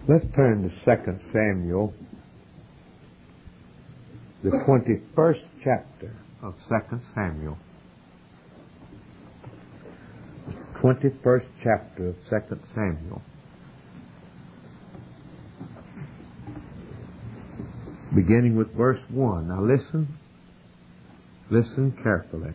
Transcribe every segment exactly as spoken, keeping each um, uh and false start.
Let's turn to Second Samuel, the twenty-first chapter of Second Samuel. The twenty-first chapter of Second Samuel. Beginning with verse one. Now listen. Listen carefully.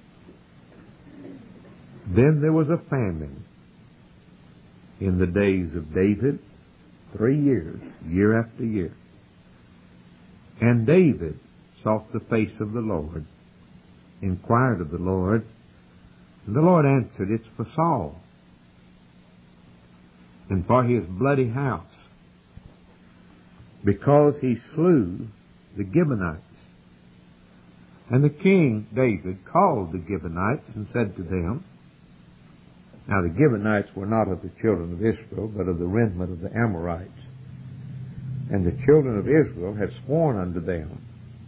Then there was a famine in the days of David, three years, year after year. And David sought the face of the Lord, inquired of the Lord, and the Lord answered, it's for Saul, and for his bloody house, because he slew the Gibeonites. And the king, David, called the Gibeonites and said to them, now the Gibeonites were not of the children of Israel, but of the remnant of the Amorites. And the children of Israel had sworn unto them.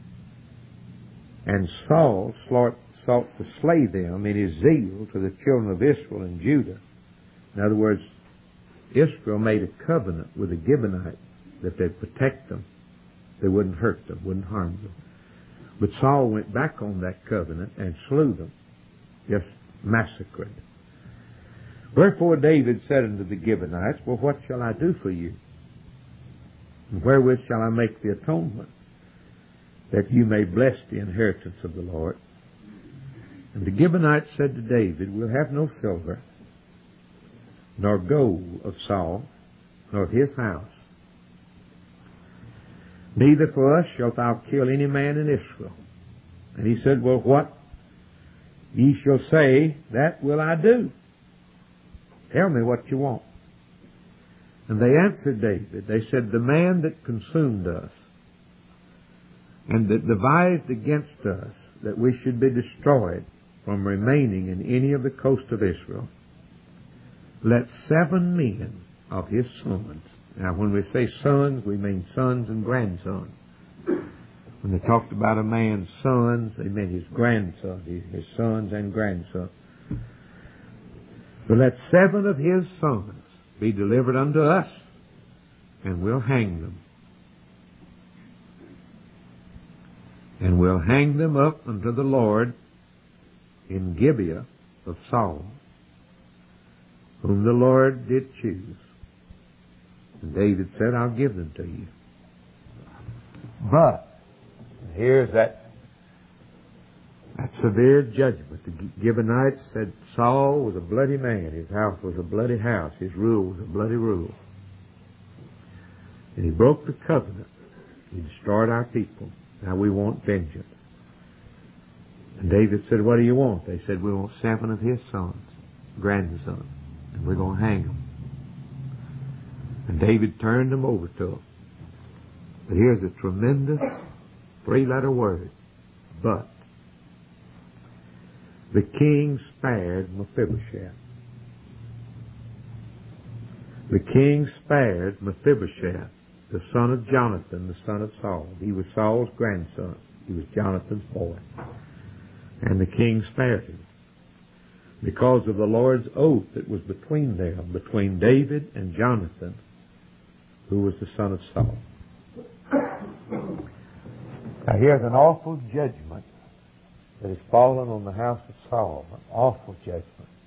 And Saul sought to slay them in his zeal to the children of Israel and Judah. In other words, Israel made a covenant with the Gibeonites that they'd protect them. They wouldn't hurt them, wouldn't harm them. But Saul went back on that covenant and slew them, just massacred. Wherefore David said unto the Gibeonites, well, what shall I do for you? And wherewith shall I make the atonement, that you may bless the inheritance of the Lord? And the Gibeonites said to David, we'll have no silver, nor gold of Saul, nor of his house. Neither for us shalt thou kill any man in Israel. And he said, well, what ye shall say, that will I do. Tell me what you want. And they answered David. They said, the man that consumed us and that devised against us that we should be destroyed from remaining in any of the coast of Israel, let seven men of his sons. Now, when we say sons, we mean sons and grandsons. When they talked about a man's sons, they meant his grandsons, his sons and grandsons. But let seven of his sons be delivered unto us, and we'll hang them. And we'll hang them up unto the Lord in Gibeah of Saul, whom the Lord did choose. And David said, I'll give them to you. But, here's that That severe judgment. The Gibeonites said Saul was a bloody man. His house was a bloody house. His rule was a bloody rule. And he broke the covenant. He destroyed our people. Now we want vengeance. And David said, what do you want? They said, we want seven of his sons, grandsons, and we're going to hang them. And David turned them over to them. But here's a tremendous three-letter word. But. The king spared Mephibosheth. The king spared Mephibosheth, the son of Jonathan, the son of Saul. He was Saul's grandson. He was Jonathan's boy. And the king spared him because of the Lord's oath that was between them, between David and Jonathan, who was the son of Saul. Now here's an awful judgment that has fallen on the house of Saul, an awful judgment.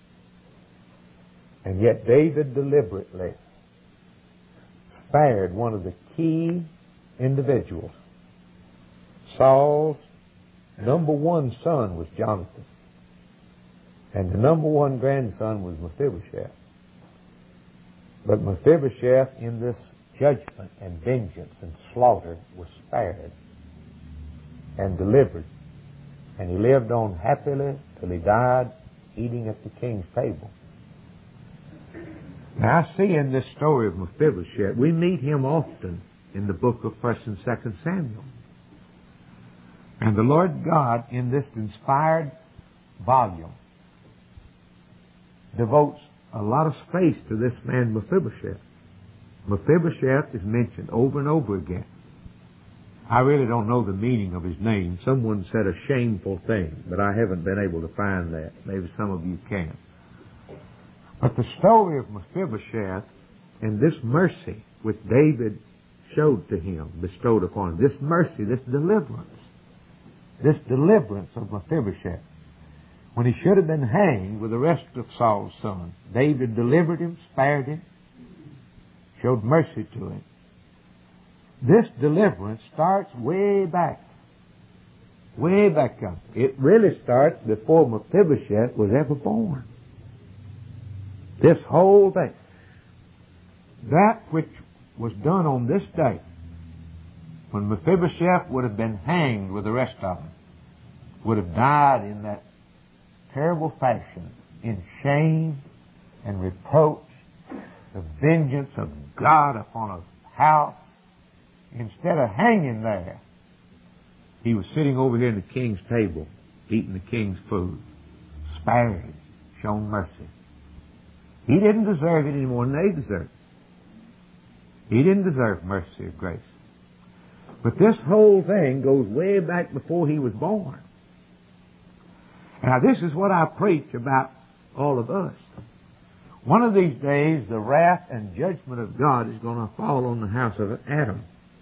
And yet David deliberately spared one of the key individuals. Saul's number one son was Jonathan, and the number one grandson was Mephibosheth. But Mephibosheth, in this judgment and vengeance and slaughter, was spared and delivered. And he lived on happily till he died, eating at the king's table. Now I see in this story of Mephibosheth, we meet him often in the book of First and Second Samuel. And the Lord God, in this inspired volume, devotes a lot of space to this man Mephibosheth. Mephibosheth is mentioned over and over again. I really don't know the meaning of his name. Someone said a shameful thing, but I haven't been able to find that. Maybe some of you can. But the story of Mephibosheth And this mercy which David showed to him, bestowed upon him, this mercy, this deliverance, this deliverance of Mephibosheth, when he should have been hanged with the rest of Saul's sons, David delivered him, spared him, showed mercy to him. This deliverance starts way back. Way back up. It really starts before Mephibosheth was ever born. This whole thing. That which was done on this day, when Mephibosheth would have been hanged with the rest of them, would have died in that terrible fashion, in shame and reproach, the vengeance of God upon a house. Instead of hanging there, he was sitting over here at the king's table, eating the king's food, spared, shown mercy. He didn't deserve it any more than they deserved it. He didn't deserve mercy or grace. But this whole thing goes way back before he was born. Now, this is what I preach about all of us. One of these days, the wrath and judgment of God is going to fall on the house of Adam.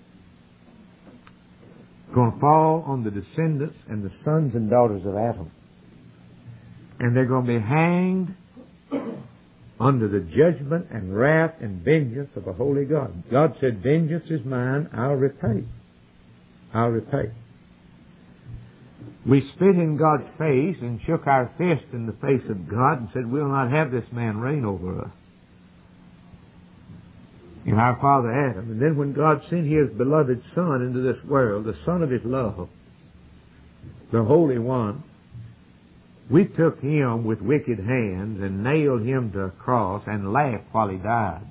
It's going to fall on the descendants and the sons and daughters of Adam. And they're going to be hanged under the judgment and wrath and vengeance of a holy God. God said, vengeance is mine, I'll repay. I'll repay. We spit in God's face and shook our fist in the face of God and said, we'll not have this man reign over us. In our father Adam. And then when God sent His beloved Son into this world, the Son of His love, the Holy One, we took Him with wicked hands and nailed Him to a cross and laughed while He died.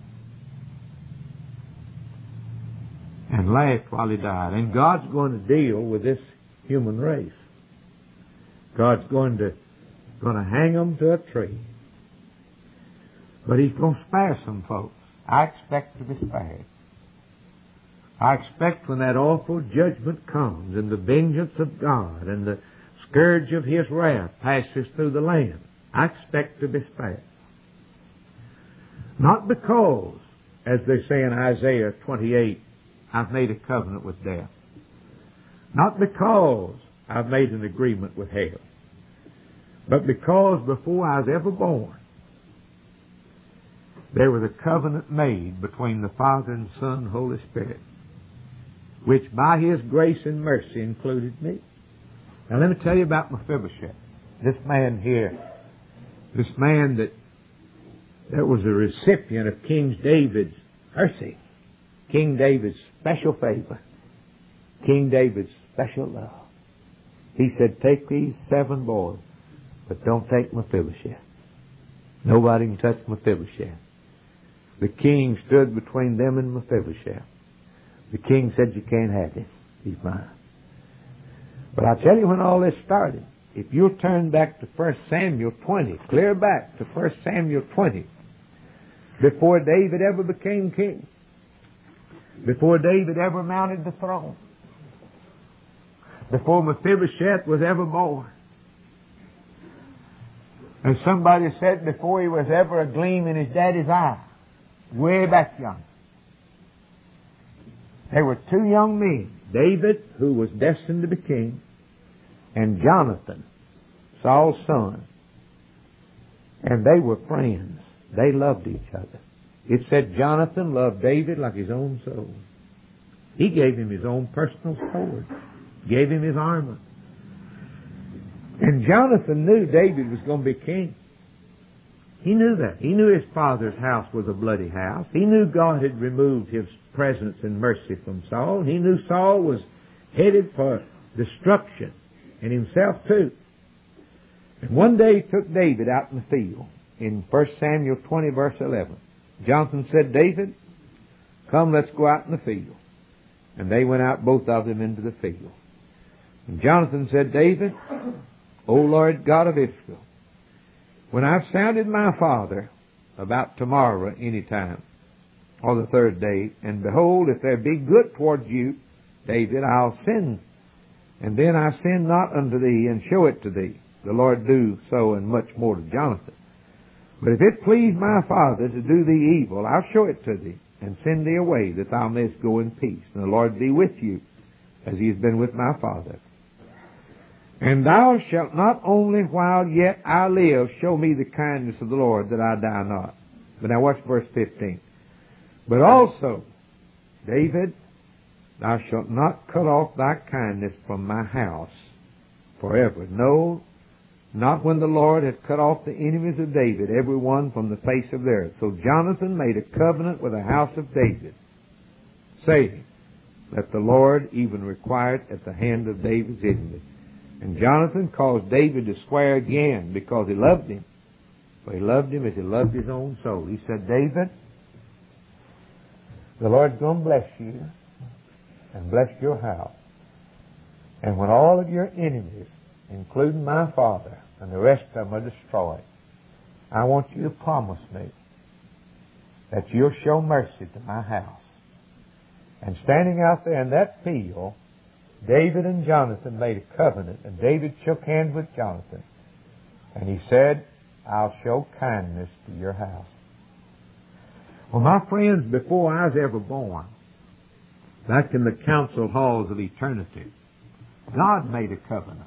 And laughed while He died. And God's going to deal with this human race. God's going to, going to hang them to a tree. But He's going to spare some folks. I expect to be spared. I expect when that awful judgment comes and the vengeance of God and the scourge of His wrath passes through the land, I expect to be spared. Not because, as they say in Isaiah twenty-eight, I've made a covenant with death. Not because I've made an agreement with hell. But because before I was ever born, there was a covenant made between the Father and Son and Holy Spirit, which by His grace and mercy included me. Now let me tell you about Mephibosheth. This man here, this man that, that was a recipient of King David's mercy, King David's special favor, King David's special love. He said, take these seven boys, but don't take Mephibosheth. Nobody can touch Mephibosheth. The king stood between them and Mephibosheth. The king said, you can't have him. He's mine. But I'll tell you when all this started. If you'll turn back to First Samuel twenty, clear back to First Samuel twenty, before David ever became king, before David ever mounted the throne, before Mephibosheth was ever born, and somebody said before he was ever a gleam in his daddy's eye, way back young, there were two young men, David, who was destined to be king, and Jonathan, Saul's son. And they were friends. They loved each other. It said Jonathan loved David like his own soul. He gave him his own personal sword, gave him his armor. And Jonathan knew David was going to be king. He knew that. He knew his father's house was a bloody house. He knew God had removed His presence and mercy from Saul. He knew Saul was headed for destruction, and himself too. And one day He took David out in the field. In First Samuel twenty, verse eleven. Jonathan said, David, come, let's go out in the field. And they went out, both of them, into the field. And Jonathan said, David, O Lord God of Israel, when I've sounded my father about tomorrow any time, or the third day, and behold, if there be good towards you, David, I'll sin. And then I sin not unto thee, and show it to thee. The Lord do so and much more to Jonathan. But if it please my Father to do thee evil, I'll show it to thee, and send thee away, that thou mayest go in peace. And the Lord be with you, as he has been with my Father. And thou shalt not only while yet I live show me the kindness of the Lord, that I die not. But now watch verse fifteen. But also, David, thou shalt not cut off thy kindness from my house forever. No, not when the Lord hath cut off the enemies of David, every one from the face of the earth. So Jonathan made a covenant with the house of David, saying that the Lord even required at the hand of David's enemies. And Jonathan caused David to swear again, because he loved him. For he loved him as he loved his own soul. He said, David, the Lord's going to bless you and bless your house. And when all of your enemies, including my father and the rest of them, are destroyed, I want you to promise me that you'll show mercy to my house. And standing out there in that field, David and Jonathan made a covenant, and David shook hands with Jonathan. And he said, I'll show kindness to your house. Well, my friends, before I was ever born, back in the council halls of eternity, God made a covenant.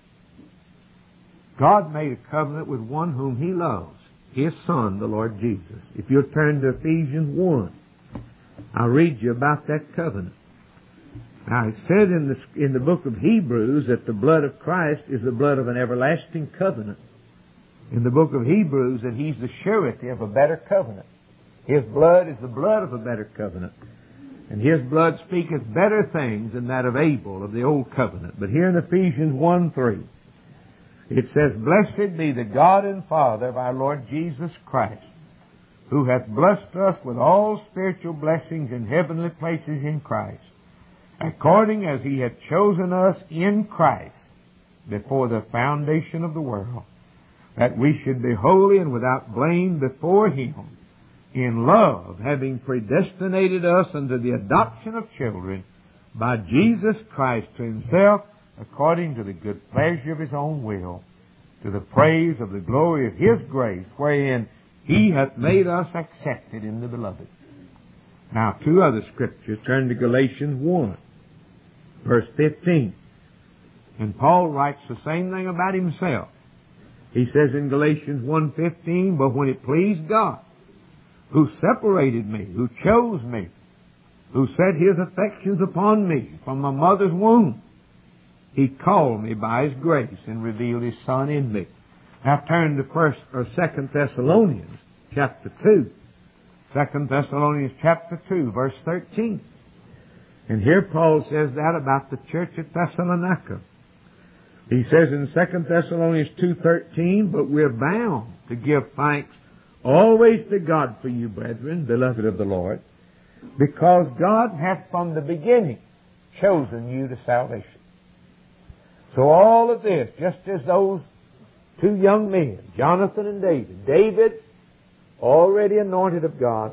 God made a covenant with one whom he loves, his Son, the Lord Jesus. If you'll turn to Ephesians one, I'll read you about that covenant. Now, it said in the, in the book of Hebrews that the blood of Christ is the blood of an everlasting covenant. In the book of Hebrews that he's the surety of a better covenant. His blood is the blood of a better covenant. And his blood speaketh better things than that of Abel of the old covenant. But here in Ephesians one three, it says, Blessed be the God and Father of our Lord Jesus Christ, who hath blessed us with all spiritual blessings in heavenly places in Christ, according as he hath chosen us in Christ before the foundation of the world, that we should be holy and without blame before him, in love, having predestinated us unto the adoption of children by Jesus Christ to himself, according to the good pleasure of his own will, to the praise of the glory of his grace, wherein he hath made us accepted in the beloved. Now, two other scriptures. Turn to Galatians one, verse fifteen. And Paul writes the same thing about himself. He says in Galatians one fifteen, But when it pleased God, who separated me, who chose me, who set his affections upon me from my mother's womb, he called me by his grace and revealed his Son in me. Now turn to First or Second Thessalonians chapter two. Second Thessalonians chapter two, verse thirteen. And here Paul says that about the church at Thessalonica. He says in Second Thessalonians two thirteen, But we're bound to give thanks always to God for you, brethren, beloved of the Lord, because God hath from the beginning chosen you to salvation. So all of this, just as those two young men, Jonathan and David, David, already anointed of God,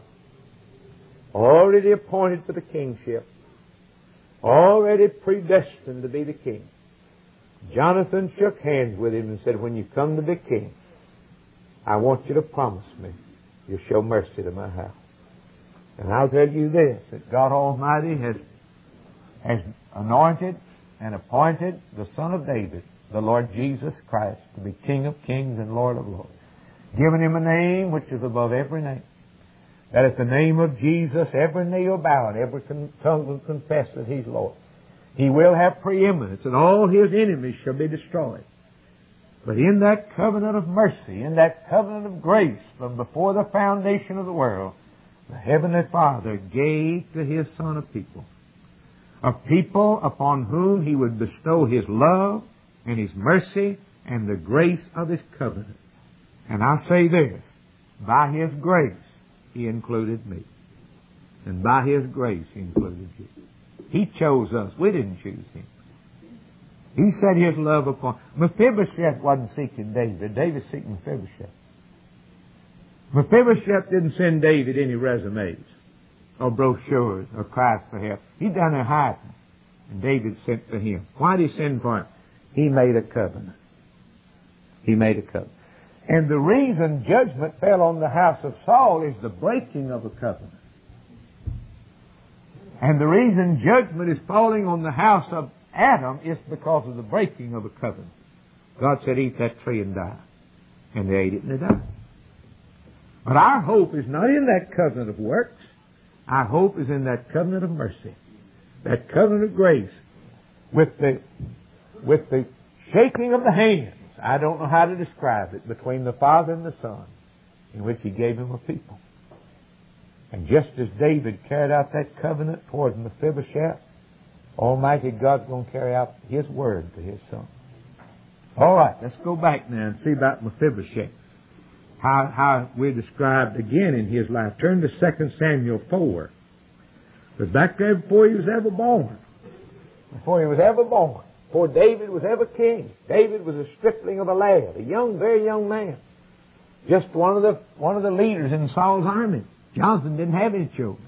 already appointed for the kingship, already predestined to be the king. Jonathan shook hands with him and said, When you come to be king, I want you to promise me you'll show mercy to my house. And I'll tell you this, that God Almighty has, has anointed and appointed the Son of David, the Lord Jesus Christ, to be King of kings and Lord of lords. Given him a name which is above every name, that at the name of Jesus every knee will bow and every tongue will confess that he's Lord. He will have preeminence, and all his enemies shall be destroyed. But in that covenant of mercy, in that covenant of grace from before the foundation of the world, the Heavenly Father gave to his Son a people. A people upon whom he would bestow his love and his mercy and the grace of his covenant. And I say this, by his grace he included me. And by his grace he included you. He chose us. We didn't choose him. He set his love upon... Mephibosheth wasn't seeking David. David seeking Mephibosheth. Mephibosheth didn't send David any resumes or brochures or cries for help. He done there hiding. And David sent for him. Why did he send for him? He made a covenant. He made a covenant. And the reason judgment fell on the house of Saul is the breaking of a covenant. And the reason judgment is falling on the house of Adam is because of the breaking of a covenant. God said, eat that tree and die. And they ate it and they died. But our hope is not in that covenant of works. Our hope is in that covenant of mercy. That covenant of grace. With the, with the shaking of the hands, I don't know how to describe it, between the Father and the Son, in which He gave him a people. And just as David carried out that covenant toward Mephibosheth, Almighty God's going to carry out His word to His Son. All right, let's go back now and see about Mephibosheth. How, how we're described again in his life. Turn to Second Samuel four. But back there before he was ever born. Before he was ever born. Before David was ever king. David was a stripling of a lad. A young, very young man. Just one of the, one of the leaders in Saul's army. Jonathan didn't have any children.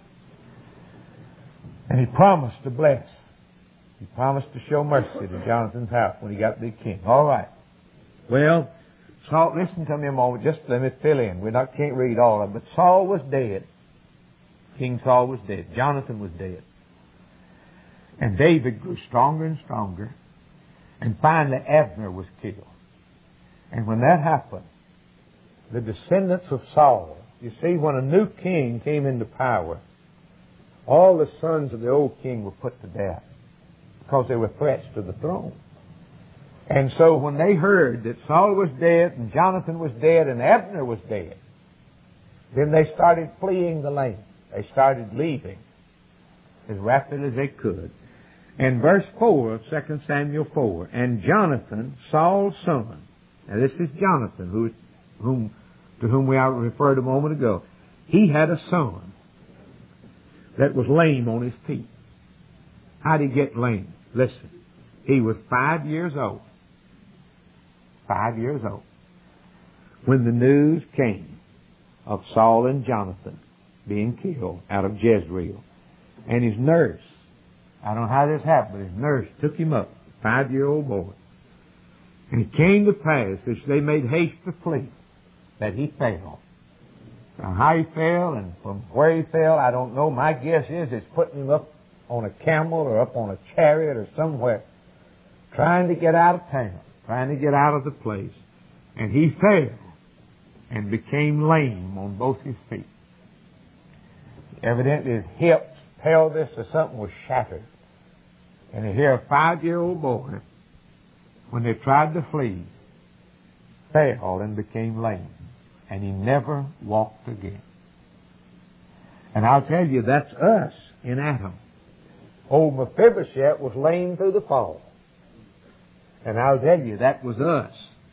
And he promised to bless. He promised to show mercy to Jonathan's house when he got to be king. All right. Well, Saul, listen to me a moment. Just let me fill in. We not can't read all of it. But Saul was dead. King Saul was dead. Jonathan was dead. And David grew stronger and stronger. And finally Abner was killed. And when that happened, the descendants of Saul, you see, when a new king came into power, all the sons of the old king were put to death because they were threats to the throne. And so when they heard that Saul was dead and Jonathan was dead and Abner was dead, then they started fleeing the land. They started leaving as rapidly as they could. And verse four of Second Samuel four, and Jonathan, Saul's son, now this is Jonathan, who, whom, to whom we referred a moment ago, he had a son that was lame on his feet. How did he get lame? Listen, he was five years old. Five years old. When the news came of Saul and Jonathan being killed out of Jezreel. And his nurse, I don't know how this happened, but his nurse took him up, five-year-old boy. And it came to pass, as they made haste to flee, that he fell. Now how he fell and from where he fell, I don't know. My guess is it's putting him up on a camel or up on a chariot or somewhere, trying to get out of town, trying to get out of the place. And he fell and became lame on both his feet. Evidently his hips, pelvis, or something was shattered. And here a five-year-old boy, when they tried to flee, fell and became lame. And he never walked again. And I'll tell you, that's us in Adam. Old Mephibosheth was lame through the fall. And I'll tell you, that was us.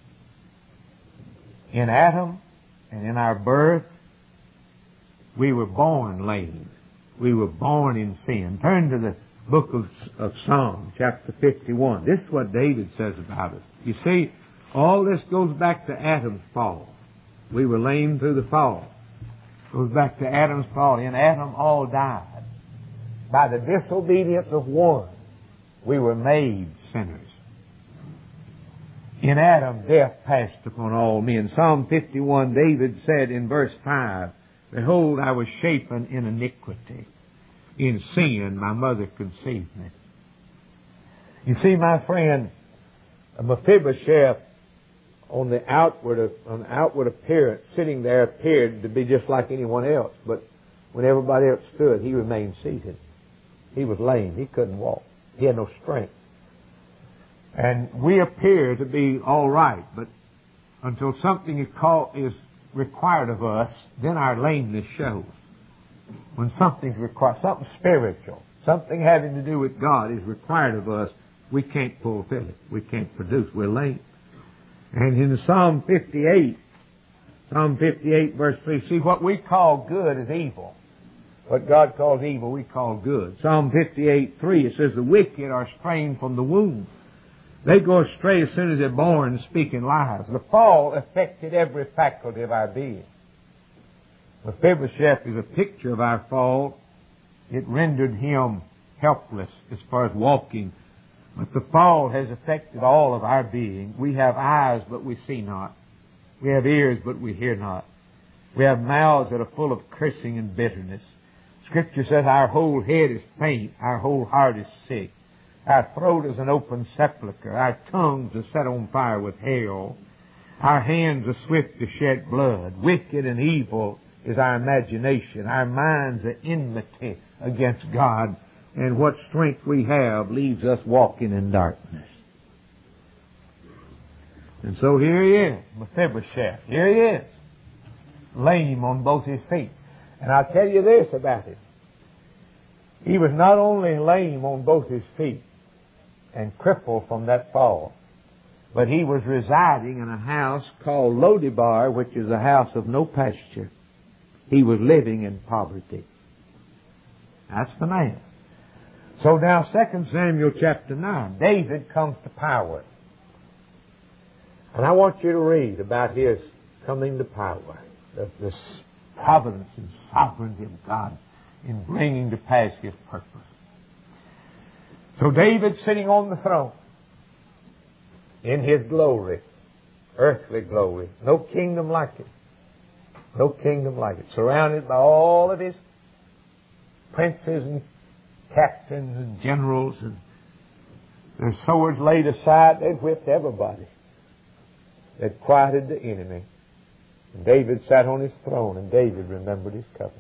In Adam and in our birth, we were born lame. We were born in sin. Turn to the book of, of Psalm, chapter fifty-one. This is what David says about us. You see, all this goes back to Adam's fall. We were lame through the fall. It goes back to Adam's fall. In Adam, all died. By the disobedience of one, we were made sinners. In Adam, death passed upon all men. Psalm fifty-one, David said in verse five, behold, I was shapen in iniquity. In sin, my mother conceived me. You see, my friend, Mephibosheth, on the outward, on the outward appearance, sitting there appeared to be just like anyone else. But when everybody else stood, he remained seated. He was lame. He couldn't walk. He had no strength. And we appear to be all right, but until something is called, is required of us, then our lameness shows. When something's required, something spiritual, something having to do with God is required of us, we can't fulfill it. We can't produce. We're lame. And in Psalm fifty-eight, Psalm fifty-eight verse three, see, what we call good is evil. What God calls evil, we call good. Psalm fifty-eight three, it says, the wicked are strained from the womb. They go astray as soon as they're born, speaking lies. The fall affected every faculty of our being. Mephibosheth is a picture of our fall. It rendered him helpless as far as walking. But the fall has affected all of our being. We have eyes, but we see not. We have ears, but we hear not. We have mouths that are full of cursing and bitterness. Scripture says our whole head is faint, our whole heart is sick. Our throat is an open sepulchre. Our tongues are set on fire with hell. Our hands are swift to shed blood. Wicked and evil is our imagination. Our minds are enmity against God. And what strength we have leaves us walking in darkness. And so here he is, Mephibosheth. Here he is, lame on both his feet. And I'll tell you this about him. He was not only lame on both his feet and crippled from that fall, but he was residing in a house called Lodebar, which is a house of no pasture. He was living in poverty. That's the man. So now, Second Samuel chapter nine, David comes to power. And I want you to read about his coming to power, the, the providence and sovereignty of God in bringing to pass His purpose. So David sitting on the throne in his glory, earthly glory, no kingdom like it, no kingdom like it, surrounded by all of his princes and captains and generals, and their swords laid aside. They whipped everybody. They'd quieted the enemy. And David sat on his throne, and David remembered his covenant.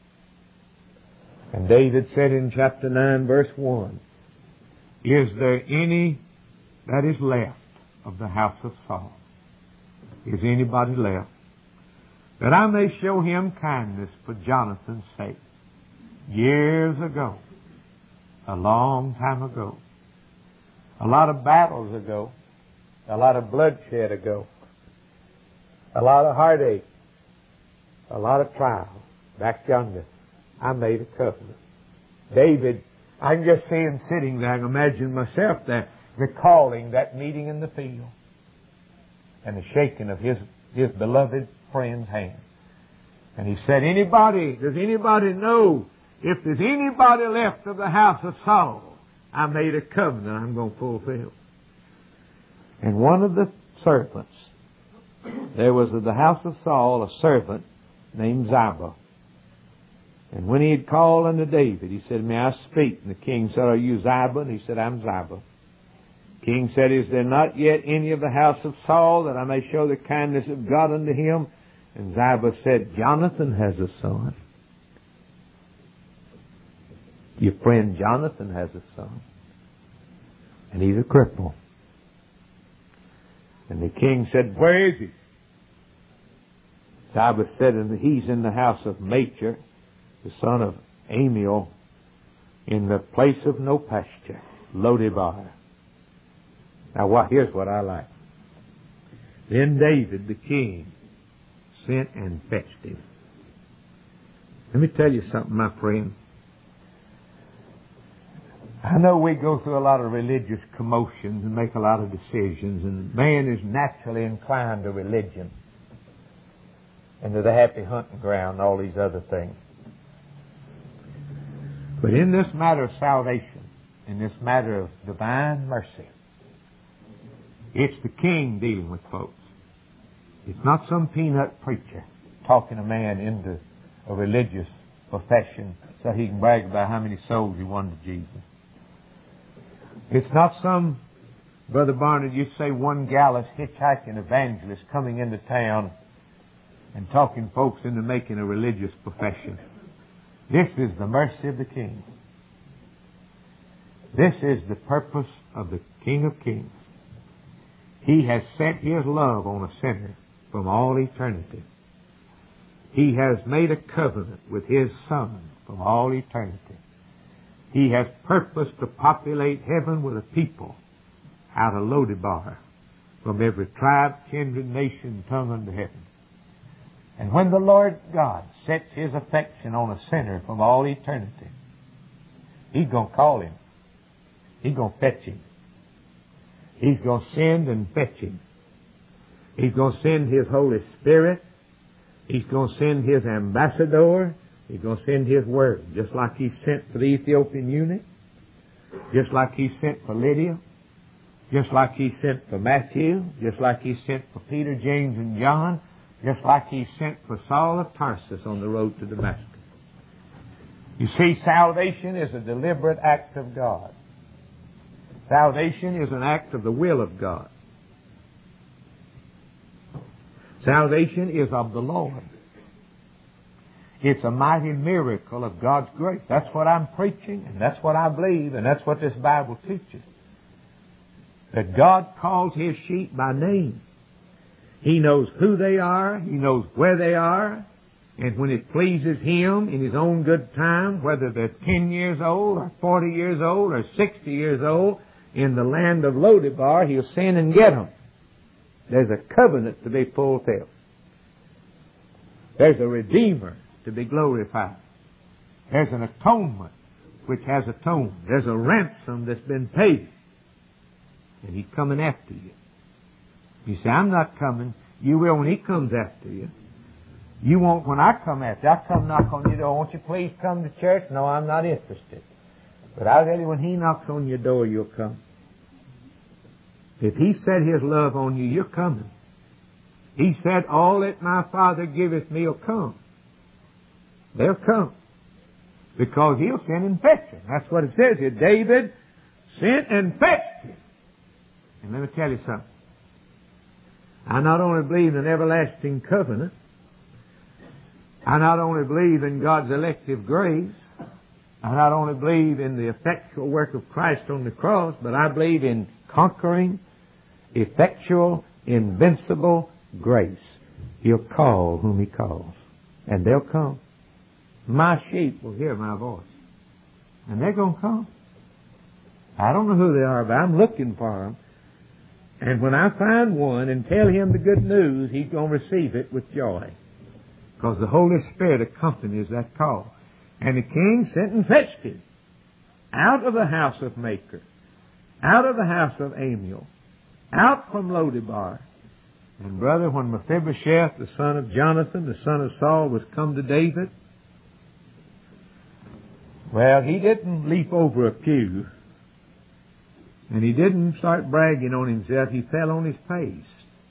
And David said in chapter nine, verse one, "Is there any that is left of the house of Saul? Is anybody left? That I may show him kindness for Jonathan's sake." Years ago, a long time ago, a lot of battles ago, a lot of bloodshed ago, a lot of heartache, a lot of trials, back yonder, I made a covenant. David, I can just see him sitting there. I can imagine myself there, recalling that meeting in the field and the shaking of his, his beloved friend's hand. And he said, anybody, does anybody know if there's anybody left of the house of Saul? I made a covenant I'm going to fulfill. And one of the servants, there was at the house of Saul a servant named Ziba. And when he had called unto David, he said, "May I speak?" And the king said, "Are you Ziba?" And he said, "I'm Ziba." The king said, "Is there not yet any of the house of Saul, that I may show the kindness of God unto him?" And Ziba said, "Jonathan has a son. Your friend Jonathan has a son. And he's a cripple." And the king said, "Where is he?" Ziba said, "He's in the house of Machir, the son of Amiel, in the place of no pasture, Lodebar." Now, what, here's what I like. Then David, the king, sent and fetched him. Let me tell you something, my friend. I know we go through a lot of religious commotions and make a lot of decisions, and man is naturally inclined to religion and to the happy hunting ground and all these other things. But in this matter of salvation, in this matter of divine mercy, it's the king dealing with folks. It's not some peanut preacher talking a man into a religious profession so he can brag about how many souls he won to Jesus. It's not some, Brother Barnard, you say one gallus hitchhiking evangelist coming into town and talking folks into making a religious profession. This is the mercy of the King. This is the purpose of the King of Kings. He has set His love on a sinner from all eternity. He has made a covenant with His Son from all eternity. He has purposed to populate heaven with a people out of Lodebar, from every tribe, kindred, nation, tongue under heaven. And when the Lord God sets His affection on a sinner from all eternity, He's going to call him. He's going to fetch him. He's going to send and fetch him. He's going to send His Holy Spirit. He's going to send His ambassador. He's going to send His word, just like He sent for the Ethiopian eunuch, just like He sent for Lydia, just like He sent for Matthew, just like He sent for Peter, James, and John, just like He sent for Saul of Tarsus on the road to Damascus. You see, salvation is a deliberate act of God. Salvation is an act of the will of God. Salvation is of the Lord. It's a mighty miracle of God's grace. That's what I'm preaching, and that's what I believe, and that's what this Bible teaches. That God calls His sheep by name. He knows who they are. He knows where they are. And when it pleases Him in His own good time, whether they're ten years old or forty years old or sixty years old, in the land of Lodebar, He'll send and get them. There's a covenant to be fulfilled. There's a Redeemer to be glorified. There's an atonement which has atoned. There's a ransom that's been paid. And He's coming after you. You say, I'm not coming. You will when He comes after you. You won't when I come after you. I'll come knock on your door. Won't you please come to church? No, I'm not interested. But I'll tell you, when He knocks on your door, you'll come. If He set His love on you, you're coming. He said, all that my Father giveth me will come. They'll come. Because He'll send and fetch them. That's what it says here. David sent and fetched him. And let me tell you something. I not only believe in an everlasting covenant, I not only believe in God's elective grace, I not only believe in the effectual work of Christ on the cross, but I believe in conquering, effectual, invincible grace. He'll call whom He calls, and they'll come. My sheep will hear my voice, and they're going to come. I don't know who they are, but I'm looking for them. And when I find one and tell him the good news, he's going to receive it with joy. Because the Holy Spirit accompanies that call. And the king sent and fetched him out of the house of Maker, out of the house of Amiel, out from Lodebar. And brother, when Mephibosheth, the son of Jonathan, the son of Saul, was come to David, well, he didn't leap over a pew. And he didn't start bragging on himself. He fell on his face.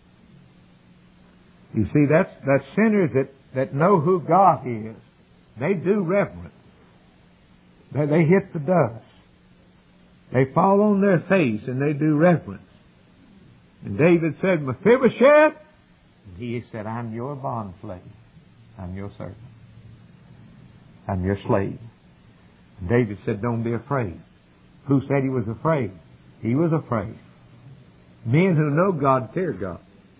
You see, that's, that's sinners that, that know who God is. They do reverence. They, they hit the dust. They fall on their face and they do reverence. And David said, Mephibosheth. And he said, I'm your bondslave. I'm your servant. I'm your slave. And David said, don't be afraid. Who said he was afraid? He was afraid. Men who know God fear God.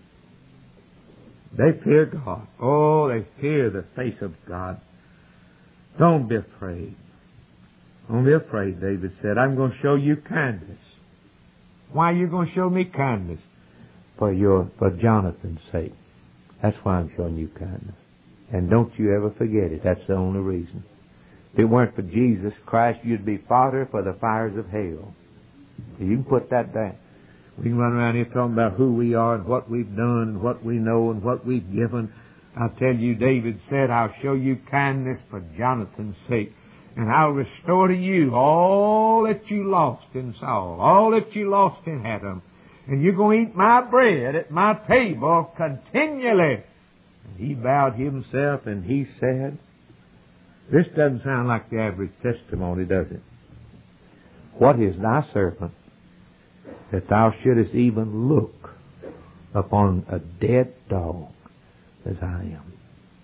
They fear God. Oh, they fear the face of God. Don't be afraid. Don't be afraid, David said. I'm going to show you kindness. Why are you going to show me kindness? For your, for Jonathan's sake. That's why I'm showing you kindness. And don't you ever forget it. That's the only reason. If it weren't for Jesus Christ, you'd be fodder for the fires of hell. You can put that down. We can run around here talking about who we are and what we've done and what we know and what we've given. I'll tell you, David said, I'll show you kindness for Jonathan's sake. And I'll restore to you all that you lost in Saul, all that you lost in Adam. And you're going to eat my bread at my table continually. And he bowed himself and he said, this doesn't sound like the average testimony, does it? What is thy servant that thou shouldest even look upon a dead dog as I am?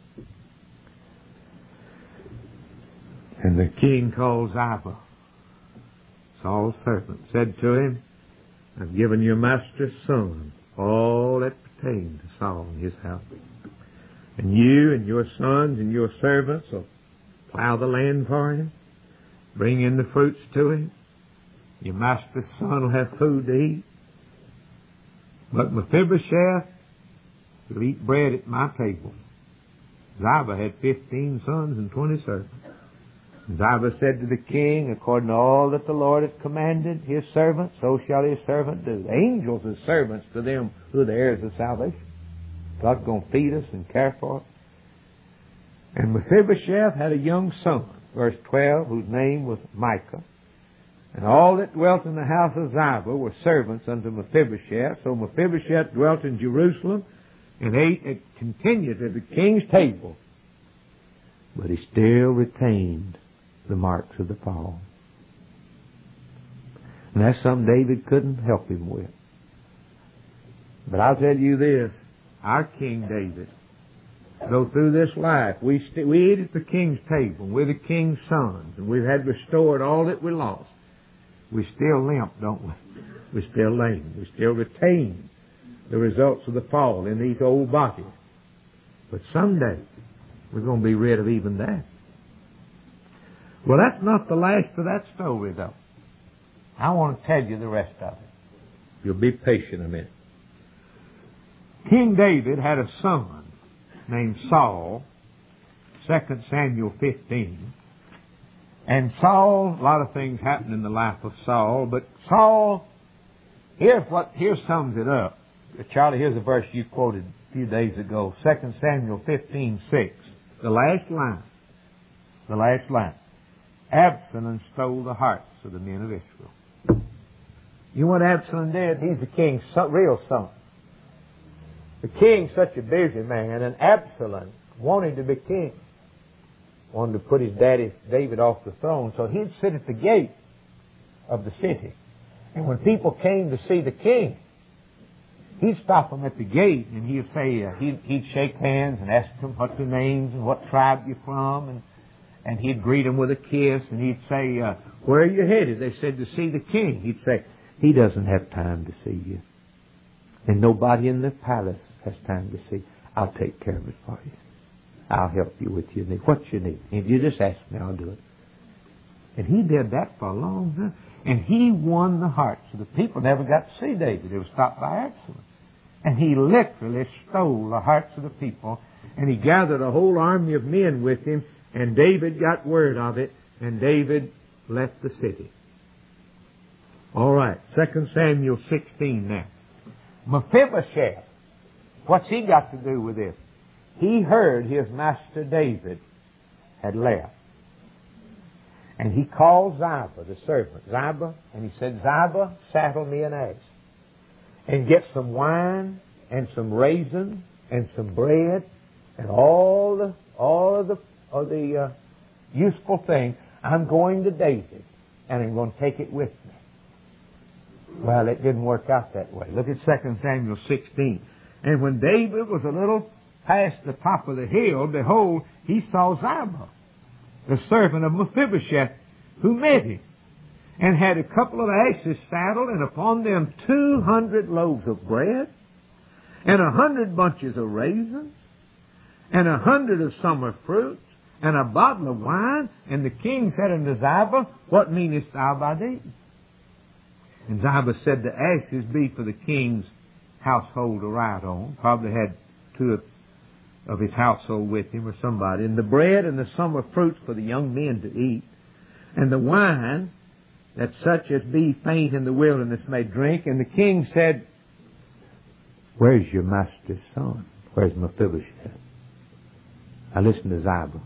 And the king called Ziba, Saul's servant, said to him, I've given your master's son all that pertained to Saul and his house. And you and your sons and your servants will plow the land for him, bring in the fruits to him. Your master's son will have food to eat. But Mephibosheth will eat bread at my table. Ziba had fifteen sons and twenty servants. And Ziba said to the king, according to all that the Lord hath commanded his servant, so shall his servant do. The angels are servants to them who are the heirs of salvation. God's going to feed us and care for us. And Mephibosheth had a young son, verse twelve, whose name was Micah. And all that dwelt in the house of Ziba were servants unto Mephibosheth. So Mephibosheth dwelt in Jerusalem and ate and continued at the king's table. But he still retained the marks of the fall. And that's something David couldn't help him with. But I'll tell you this, our King David, though through this life we st- we eat at the king's table, we're the king's sons, and we've had restored all that we lost, we still limp, don't we? We're still lame. We still retain the results of the fall in these old bodies. But someday, we're going to be rid of even that. Well, that's not the last of that story, though. I want to tell you the rest of it. You'll be patient a minute. King David had a son named Saul, Second Samuel fifteen. And Saul, a lot of things happened in the life of Saul, but Saul, here's what, here sums it up. Charlie, here's a verse you quoted a few days ago, Second Samuel fifteen six. The last line. The last line. Absalom stole the hearts of the men of Israel. You know what Absalom did? He's the king's son, real son. The king's such a busy man, and Absalom wanted to be king. Wanted to put his daddy David off the throne, so he'd sit at the gate of the city. And when people came to see the king, he'd stop them at the gate, and he'd say, uh, he'd, he'd shake hands and ask them what's their names and what tribe you're from, and and he'd greet them with a kiss, and he'd say, uh, where are you headed? They said, to see the king. He'd say, he doesn't have time to see you. And nobody in the palace has time to see. I'll take care of it for you. I'll help you with your need. What you need. And you just ask me, I'll do it. And he did that for a long time. And he won the hearts of the people. Never got to see David. It was stopped by Absalom. And he literally stole the hearts of the people. And he gathered a whole army of men with him. And David got word of it. And David left the city. All right. Second Samuel sixteen now. Mephibosheth. What's he got to do with this? He heard his master David had left. And he called Ziba, the servant, Ziba, and he said, Ziba, saddle me an ass. And get some wine, and some raisins, and some bread, and all the, all of the, of the uh, useful things. I'm going to David, and I'm going to take it with me. Well, it didn't work out that way. Look at Second Samuel sixteen. And when David was a little past the top of the hill, behold, he saw Ziba, the servant of Mephibosheth, who met him, and had a couple of asses saddled, and upon them two hundred loaves of bread, and a hundred bunches of raisins, and a hundred of summer fruits, and a bottle of wine. And the king said unto Ziba, what meanest thou by these? And Ziba said, the asses be for the king's household to ride on. Probably had two of, of his household with him or somebody. And the bread and the summer fruits for the young men to eat. And the wine, that such as be faint in the wilderness may drink. And the king said, where's your master's son? Where's Mephibosheth? Now listen to Ziba.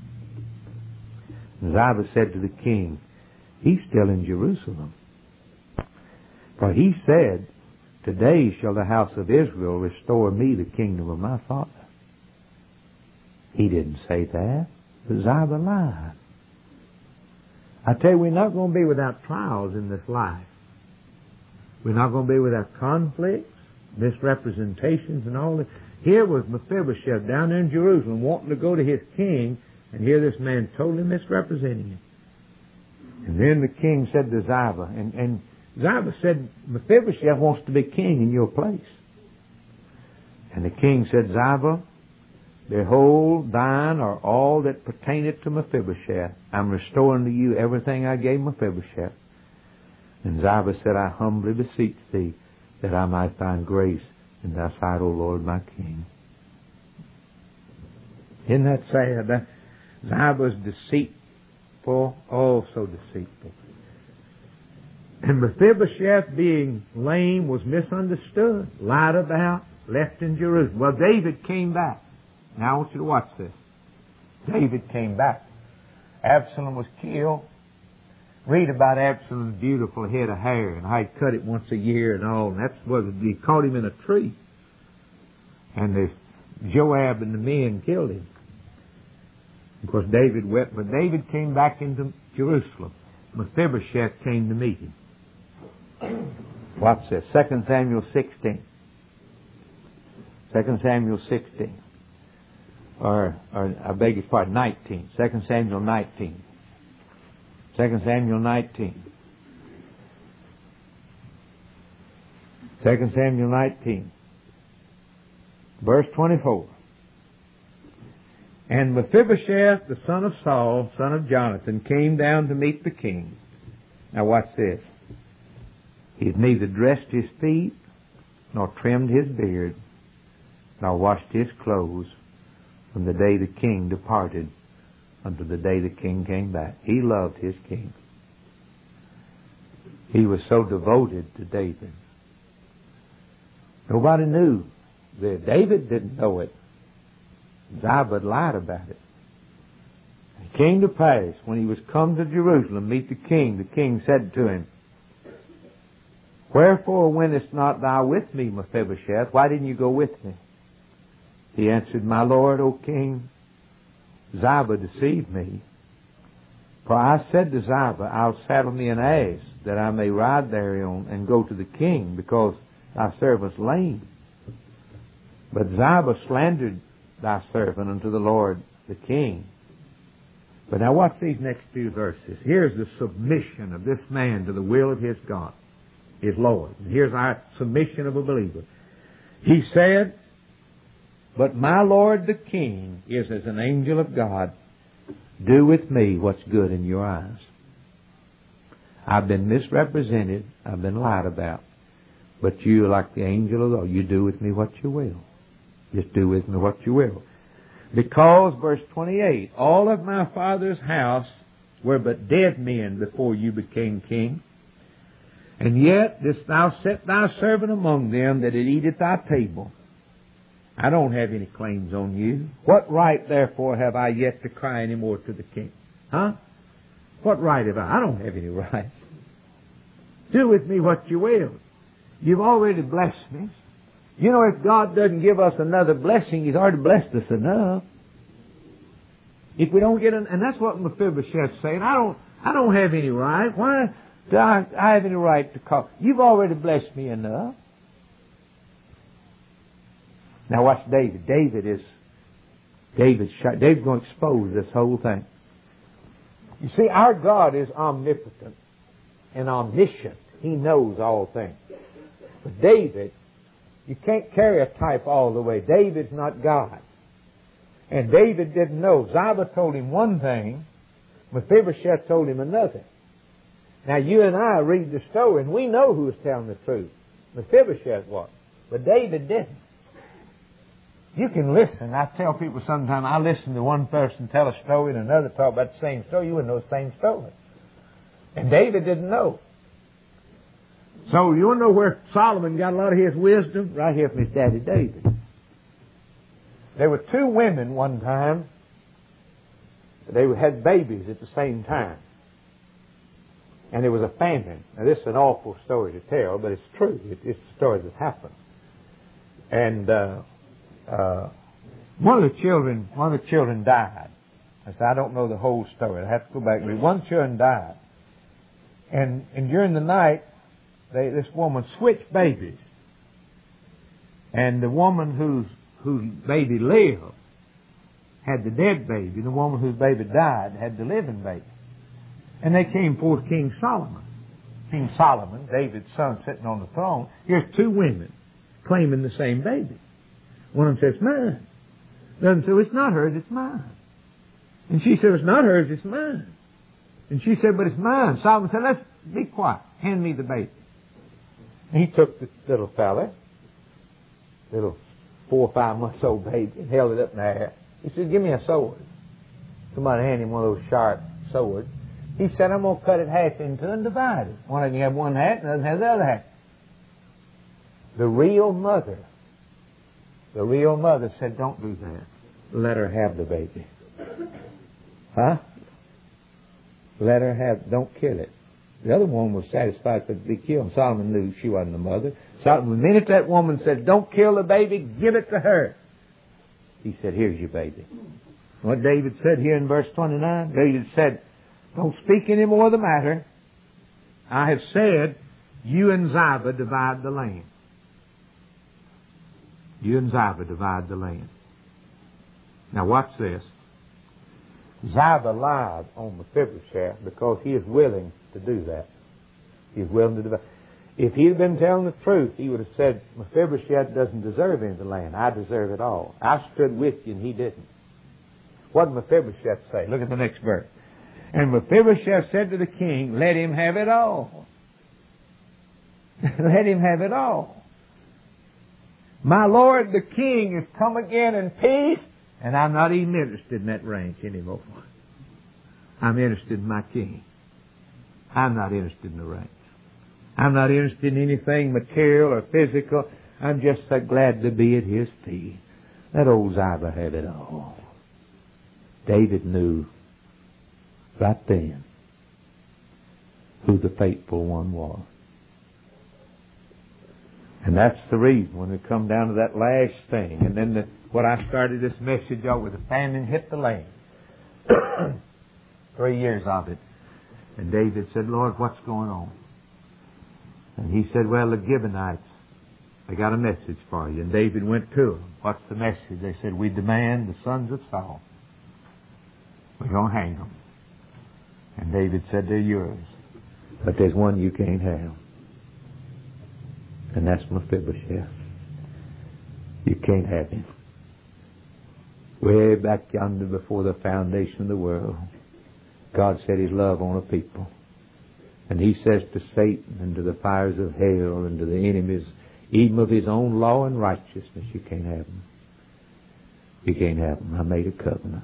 And Ziba said to the king, he's still in Jerusalem. For he said, today shall the house of Israel restore me the kingdom of my father. He didn't say that, but Ziba lied. I tell you, we're not going to be without trials in this life. We're not going to be without conflicts, misrepresentations, and all that. Here was Mephibosheth down there in Jerusalem wanting to go to his king, and here this man totally misrepresenting him. And then the king said to Ziba, and, and Ziba said, Mephibosheth wants to be king in your place. And the king said, Ziba, behold, thine are all that pertaineth to Mephibosheth. I'm restoring to you everything I gave Mephibosheth. And Ziba said, I humbly beseech thee that I might find grace in thy sight, O Lord, my king. Isn't that sad? That Ziba's deceitful, oh, so deceitful. And Mephibosheth, being lame, was misunderstood, lied about, left in Jerusalem. Well, David came back. Now I want you to watch this. David came back. Absalom was killed. read about Absalom's beautiful head of hair and how he cut it once a year and all. And that's what he caught him in a tree. And the Joab and the men killed him. Of course, David wept, but David came back into Jerusalem. Mephibosheth came to meet him. What's this? Second Samuel sixteen. Second Samuel sixteen. Or, or I beg your pardon, nineteen. Second Samuel nineteen. Second Samuel nineteen. Second Samuel nineteen. Verse twenty-four. And Mephibosheth, the son of Saul, son of Jonathan, came down to meet the king. Now watch this. He had neither dressed his feet, nor trimmed his beard, nor washed his clothes from the day the king departed unto the day the king came back. He loved his king. He was so devoted to David. Nobody knew that. David didn't know it. Ziba lied about it. It came to pass, when he was come to Jerusalem to meet the king, the king said to him, Wherefore wentest not thou with me, Mephibosheth? Why didn't you go with me? He answered, My lord, O king, Ziba deceived me. For I said to Ziba, I'll saddle me an ass, that I may ride thereon and go to the king, because thy servant's lame. But Ziba slandered thy servant unto the Lord the king. But now watch these next few verses. Here's the submission of this man to the will of his God, his Lord. And here's our submission of a believer. He said, But my Lord the king is as an angel of God. Do with me what's good in your eyes. I've been misrepresented. I've been lied about. But you, like the angel of the Lord, you do with me what you will. Just do with me what you will. Because, verse twenty-eight, all of my father's house were but dead men before you became king. And yet didst thou set thy servant among them that did eat at thy table. I don't have any claims on you. What right, therefore, have I yet to cry any more to the king? Huh? What right have I? I don't have any right. Do with me what you will. You've already blessed me. You know, if God doesn't give us another blessing, He's already blessed us enough. If we don't get an, and that's what Mephibosheth's saying. I don't, I don't have any right. Why do I, I have any right to call? You've already blessed me enough. Now watch David. David is, David's, David's going to expose this whole thing. You see, our God is omnipotent and omniscient. He knows all things. But David, you can't carry a type all the way. David's not God. And David didn't know. Ziba told him one thing. Mephibosheth told him another. Now you and I read the story and we know who was telling the truth. Mephibosheth was. But David didn't. You can listen. I tell people sometimes, I listen to one person tell a story and another talk about the same story. You wouldn't know the same story. And David didn't know. So you want to know where Solomon got a lot of his wisdom? Right here from his daddy David. There were two women one time. They had babies at the same time. And there was a famine. Now this is an awful story to tell, but it's true. It, it's a story that happened. And uh, uh, one of the children, one of the children died. I said, I don't know the whole story. I have to go back and read. One children died. And, and during the night, They, this woman switched babies. And the woman whose, whose baby lived had the dead baby. And the woman whose baby died had the living baby. And they came forth King Solomon. King Solomon, David's son, sitting on the throne. Here's two women claiming the same baby. One of them says, mine. The other said, it's not hers, it's mine. And she said, it's not hers, it's mine. And she said, but it's mine. Solomon said, let's be quiet. Hand me the baby. And he took the little fella, little four or five months old baby, and held it up in the air. He said, give me a sword. Somebody handed him one of those sharp swords. He said, I'm going to cut it half into and divide it. One of you have one half, and the other has the other half. The real mother, the real mother said, don't do that. Let her have the baby. Huh? let her have, don't kill it. The other one was satisfied to be killed. Solomon knew she wasn't the mother. Solomon, the minute that woman said, don't kill the baby, give it to her, he said, here's your baby. What David said here in verse twenty-nine, David said, don't speak any more of the matter. I have said, you and Ziba divide the land. You and Ziba divide the land. Now watch this. Ziba lied on Mephibosheth because he is willing to do that. He is willing to do that. If he had been telling the truth, he would have said, Mephibosheth doesn't deserve any of the land. I deserve it all. I stood with you and he didn't. What did Mephibosheth say? Look at the next verse. And Mephibosheth said to the king, let him have it all. Let him have it all. My lord the king has come again in peace, and I'm not even interested in that ranch anymore. I'm interested in my king. I'm not interested in the ranch. I'm not interested in anything material or physical. I'm just so glad to be at his feet. Let old Ziba have it all. David knew right then who the faithful one was. And that's the reason when we come down to that last thing. And then the, what I started this message off with, the famine hit the land. Three years of it. And David said, Lord, what's going on? And he said, well, the Gibeonites, they got a message for you. And David went to them. What's the message? They said, we demand the sons of Saul. We're going to hang them. And David said, they're yours. But there's one you can't have. And that's Mephibosheth. You can't have him. Way back yonder before the foundation of the world, God set his love on a people. And he says to Satan and to the fires of hell and to the enemies, even of his own law and righteousness, you can't have them. You can't have them. I made a covenant.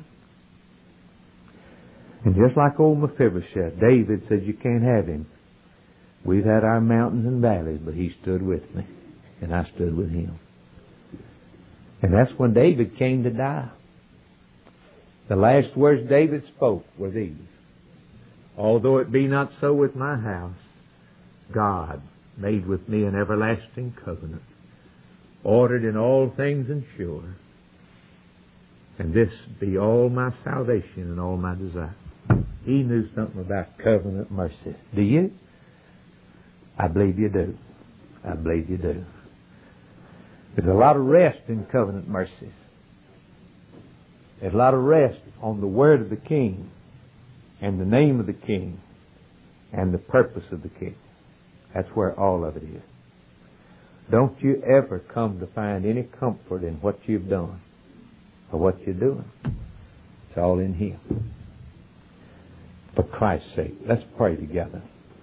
And just like old Mephibosheth, David said, you can't have him. We've had our mountains and valleys, but he stood with me. And I stood with him. And that's when David came to die. The last words David spoke were these. Although it be not so with my house, God made with me an everlasting covenant, ordered in all things and sure. And this be all my salvation and all my desire. He knew something about covenant mercy. Do you? I believe you do. I believe you do. There's a lot of rest in covenant mercies. There's a lot of rest on the word of the King and the name of the King and the purpose of the King. That's where all of it is. Don't you ever come to find any comfort in what you've done or what you're doing. It's all in Him. For Christ's sake, let's pray together.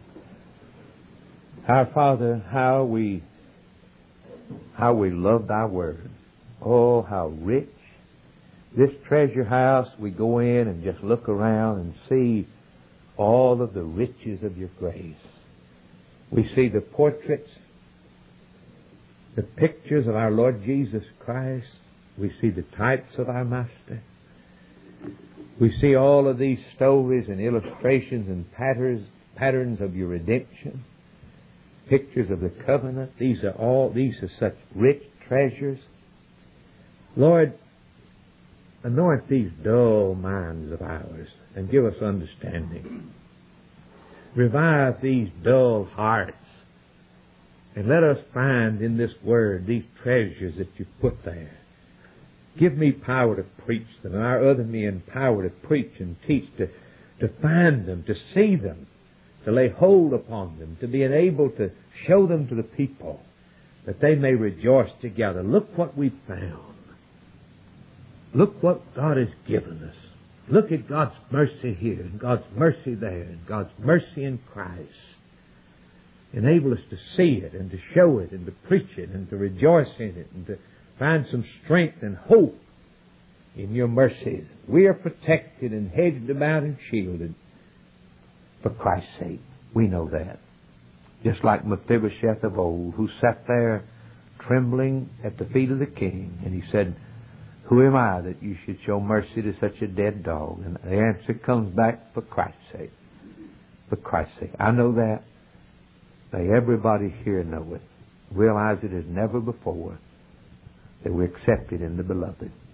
Our Father, how we how we love Thy Word. Oh, how rich. This treasure house, we go in and just look around and see all of the riches of Your grace. We see the portraits, the pictures of our Lord Jesus Christ. We see the types of our Master. We see all of these stories and illustrations and patterns, patterns of Your redemption. Pictures of the covenant. These are all, these are such rich treasures. Lord, anoint these dull minds of ours and give us understanding. Revive these dull hearts and let us find in this Word these treasures that You've put there. Give me power to preach them and our other men power to preach and teach, to, to find them, to see them, to lay hold upon them, to be able to show them to the people that they may rejoice together. Look what we've found. Look what God has given us. Look at God's mercy here and God's mercy there and God's mercy in Christ. Enable us to see it and to show it and to preach it and to rejoice in it and to find some strength and hope in Your mercies. We are protected and hedged about and shielded for Christ's sake. We know that. Just like Mephibosheth of old, who sat there trembling at the feet of the king, and he said, who am I that You should show mercy to such a dead dog? And the answer comes back, for Christ's sake. for Christ's sake. I know that. May everybody here know it. Realize it as never before that we're accepted in the Beloved.